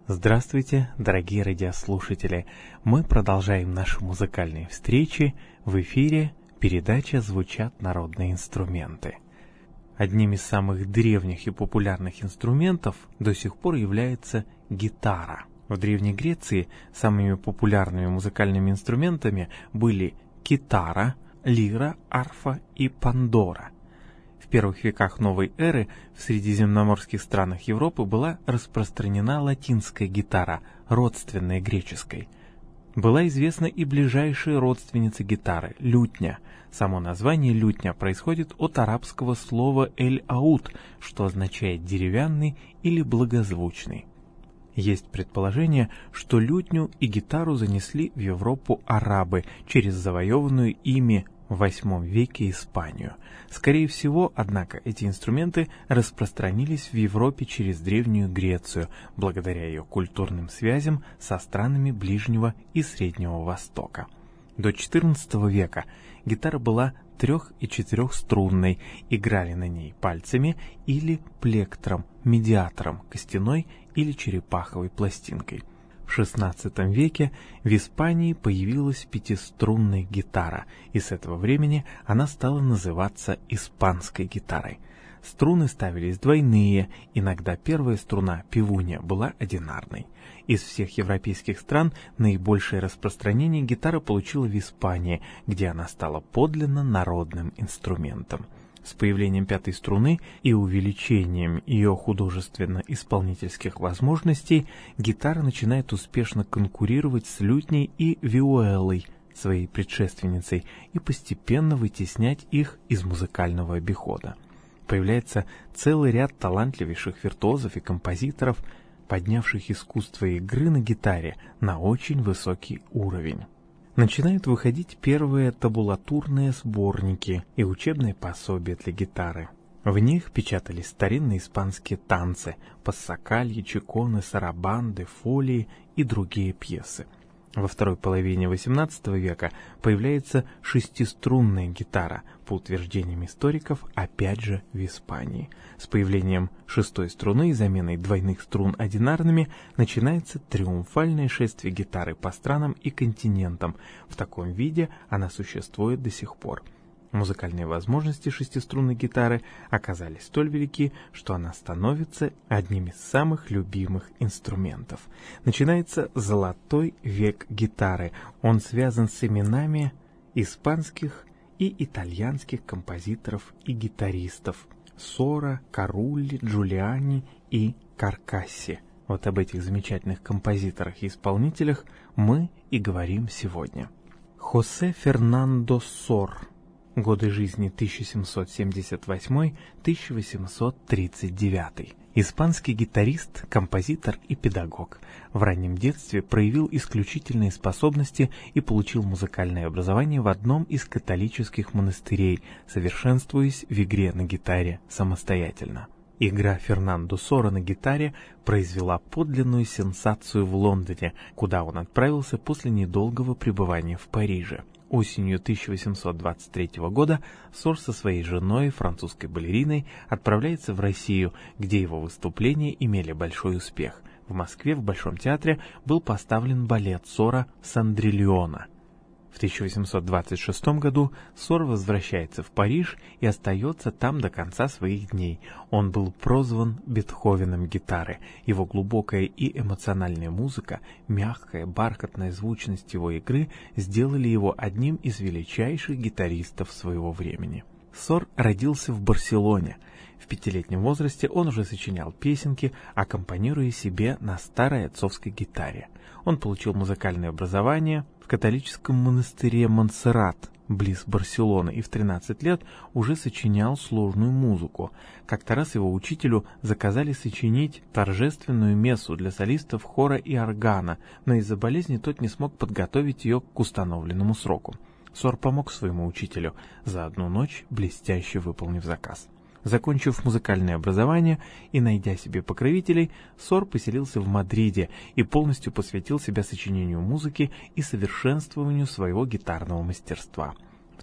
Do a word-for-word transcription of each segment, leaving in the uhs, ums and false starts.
Здравствуйте, дорогие радиослушатели! Мы продолжаем наши музыкальные встречи. В эфире передача «Звучат народные инструменты». Одним из самых древних и популярных инструментов до сих пор является гитара. В Древней Греции самыми популярными музыкальными инструментами были китара, лира, арфа и пандора. В первых веках новой эры в средиземноморских странах Европы была распространена латинская гитара, родственная греческой. Была известна и ближайшая родственница гитары – лютня. Само название лютня происходит от арабского слова «эль-ауд», что означает «деревянный» или «благозвучный». Есть предположение, что лютню и гитару занесли в Европу арабы через завоеванную ими в восьмом веке Испанию. Скорее всего, однако, эти инструменты распространились в Европе через Древнюю Грецию, благодаря ее культурным связям со странами Ближнего и Среднего Востока. До четырнадцатого века гитара была трех- и четырехструнной, играли на ней пальцами или плектром, медиатором, костяной или черепаховой пластинкой. В шестнадцатом веке в Испании появилась пятиструнная гитара, и с этого времени она стала называться испанской гитарой. Струны ставились двойные, иногда первая струна, пивунья, была одинарной. Из всех европейских стран наибольшее распространение гитара получила в Испании, где она стала подлинно народным инструментом. С появлением пятой струны и увеличением ее художественно-исполнительских возможностей гитара начинает успешно конкурировать с лютней и виолой, своей предшественницей, и постепенно вытеснять их из музыкального обихода. Появляется целый ряд талантливейших виртуозов и композиторов, поднявших искусство игры на гитаре на очень высокий уровень. Начинают выходить первые табулатурные сборники и учебные пособия для гитары. В них печатались старинные испанские танцы, пассакальи, чеконы, сарабанды, фолии и другие пьесы. Во второй половине восемнадцатого века появляется шестиструнная гитара, по утверждениям историков, опять же в Испании. С появлением шестой струны и заменой двойных струн одинарными начинается триумфальное шествие гитары по странам и континентам. В таком виде она существует до сих пор. Музыкальные возможности шестиструнной гитары оказались столь велики, что она становится одним из самых любимых инструментов. Начинается золотой век гитары. Он связан с именами испанских и итальянских композиторов и гитаристов Сора, Карулли, Джулиани и Каркасси. Вот об этих замечательных композиторах и исполнителях мы и говорим сегодня. Хосе Фернандо Сор. Годы жизни тысяча семьсот семьдесят восьмой — тысяча восемьсот тридцать девятый. Испанский гитарист, композитор и педагог. В раннем детстве проявил исключительные способности и получил музыкальное образование в одном из католических монастырей, совершенствуясь в игре на гитаре самостоятельно. Игра Фернандо Сора на гитаре произвела подлинную сенсацию в Лондоне, куда он отправился после недолгого пребывания в Париже. Осенью тысяча восемьсот двадцать третьего года Сор со своей женой, французской балериной, отправляется в Россию, где его выступления имели большой успех. В Москве в Большом театре был поставлен балет Сора «Сандрильона». В тысяча восемьсот двадцать шестом году Сор возвращается в Париж и остается там до конца своих дней. Он был прозван Бетховеном гитары. Его глубокая и эмоциональная музыка, мягкая, бархатная звучность его игры сделали его одним из величайших гитаристов своего времени. Сор родился в Барселоне. В пятилетнем возрасте он уже сочинял песенки, аккомпанируя себе на старой отцовской гитаре. Он получил музыкальное образование в католическом монастыре Монсеррат, близ Барселоны, и в тринадцать лет уже сочинял сложную музыку. Как-то раз его учителю заказали сочинить торжественную мессу для солистов хора и органа, но из-за болезни тот не смог подготовить ее к установленному сроку. Сор помог своему учителю, за одну ночь блестяще выполнив заказ. Закончив музыкальное образование и найдя себе покровителей, Сор поселился в Мадриде и полностью посвятил себя сочинению музыки и совершенствованию своего гитарного мастерства. В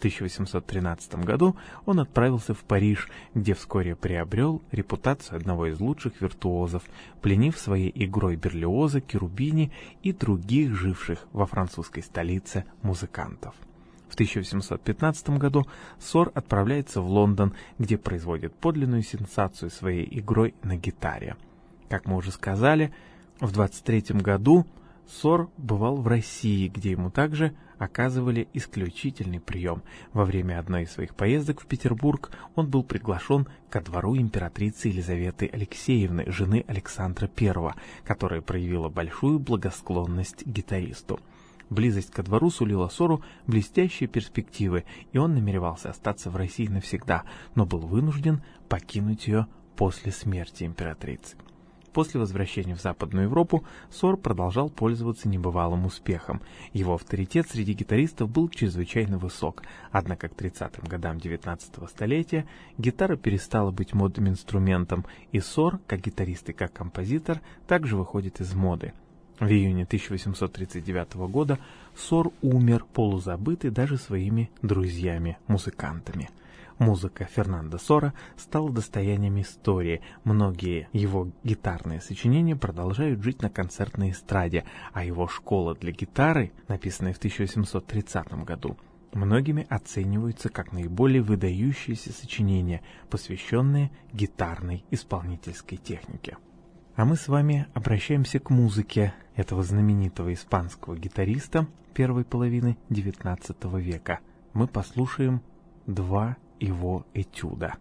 тысяча восемьсот тринадцатом году он отправился в Париж, где вскоре приобрел репутацию одного из лучших виртуозов, пленив своей игрой Берлиоза, Керубини и других живших во французской столице музыкантов. В тысяча восемьсот пятнадцатом году Сор отправляется в Лондон, где производит подлинную сенсацию своей игрой на гитаре. Как мы уже сказали, в двадцать третьем году Сор бывал в России, где ему также оказывали исключительный прием. Во время одной из своих поездок в Петербург он был приглашен ко двору императрицы Елизаветы Алексеевны, жены Александра Первого, которая проявила большую благосклонность к гитаристу. Близость ко двору сулила Сору блестящие перспективы, и он намеревался остаться в России навсегда, но был вынужден покинуть ее после смерти императрицы. После возвращения в Западную Европу Сор продолжал пользоваться небывалым успехом. Его авторитет среди гитаристов был чрезвычайно высок, однако к тридцатым годам девятнадцатого столетия гитара перестала быть модным инструментом, и Сор, как гитарист и как композитор, также выходит из моды. В июне тысяча восемьсот тридцать девятого года Сор умер, полузабытый даже своими друзьями-музыкантами. Музыка Фернандо Сора стала достоянием истории. Многие его гитарные сочинения продолжают жить на концертной эстраде, а его «Школа для гитары», написанная в тысяча восемьсот тридцатом году, многими оцениваются как наиболее выдающиеся сочинения, посвященные гитарной исполнительской технике. А мы с вами обращаемся к музыке этого знаменитого испанского гитариста первой половины девятнадцатого века. Мы послушаем два его этюда.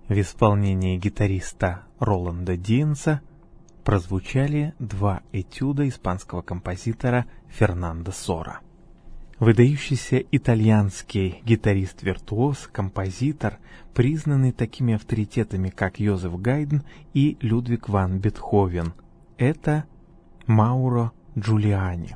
В исполнении гитариста Роланда Диенса прозвучали два этюда испанского композитора Фернандо Сора. Выдающийся итальянский гитарист-виртуоз, композитор, признанный такими авторитетами, как Йозеф Гайдн и Людвиг ван Бетховен, это Мауро Джулиани.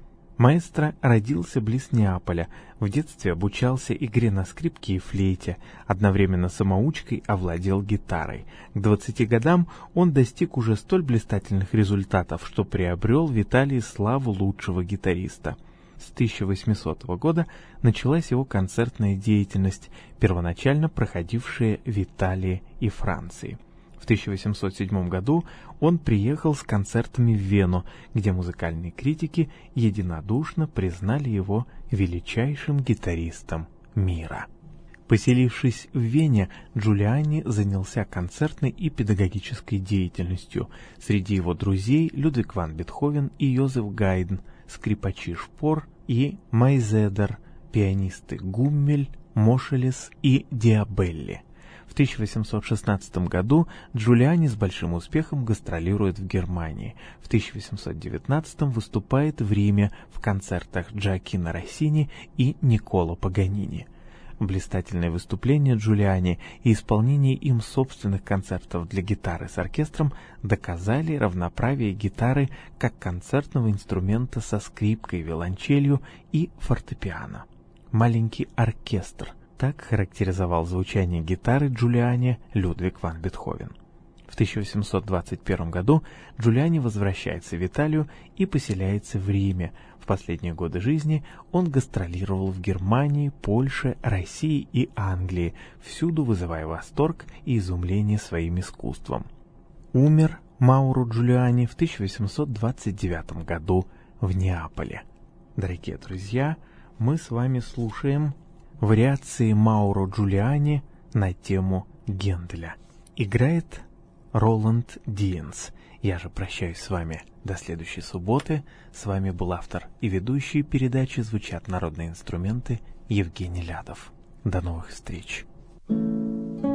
Маэстро родился близ Неаполя, в детстве обучался игре на скрипке и флейте, одновременно самоучкой овладел гитарой. К двадцати годам он достиг уже столь блистательных результатов, что приобрел в Италии славу лучшего гитариста. С тысяча восьмисотого года началась его концертная деятельность, первоначально проходившая в Италии и Франции. В тысяча восемьсот седьмом году он приехал с концертами в Вену, где музыкальные критики единодушно признали его величайшим гитаристом мира. Поселившись в Вене, Джулиани занялся концертной и педагогической деятельностью. Среди его друзей Людвиг ван Бетховен и Йозеф Гайдн, скрипачи Шпор и Майзедер, пианисты Гуммель, Мошелес и Диабелли. В тысяча восемьсот шестнадцатом году Джулиани с большим успехом гастролирует в Германии. В тысяча восемьсот девятнадцатом выступает в Риме в концертах Джоаккино Россини и Никколо Паганини. Блистательное выступление Джулиани и исполнение им собственных концертов для гитары с оркестром доказали равноправие гитары как концертного инструмента со скрипкой, виолончелью и фортепиано. Маленький оркестр — так характеризовал звучание гитары Джулиани Людвиг ван Бетховен. В тысяча восемьсот двадцать первом году Джулиани возвращается в Италию и поселяется в Риме. В последние годы жизни он гастролировал в Германии, Польше, России и Англии, всюду вызывая восторг и изумление своим искусством. Умер Мауро Джулиани в тысяча восемьсот двадцать девятом году в Неаполе. Дорогие друзья, мы с вами слушаем вариации Мауро Джулиани на тему Генделя. Играет Роланд Диенс. Я же прощаюсь с вами до следующей субботы. С вами был автор и ведущий передачи «Звучат народные инструменты» Евгений Лядов. До новых встреч! Thank you.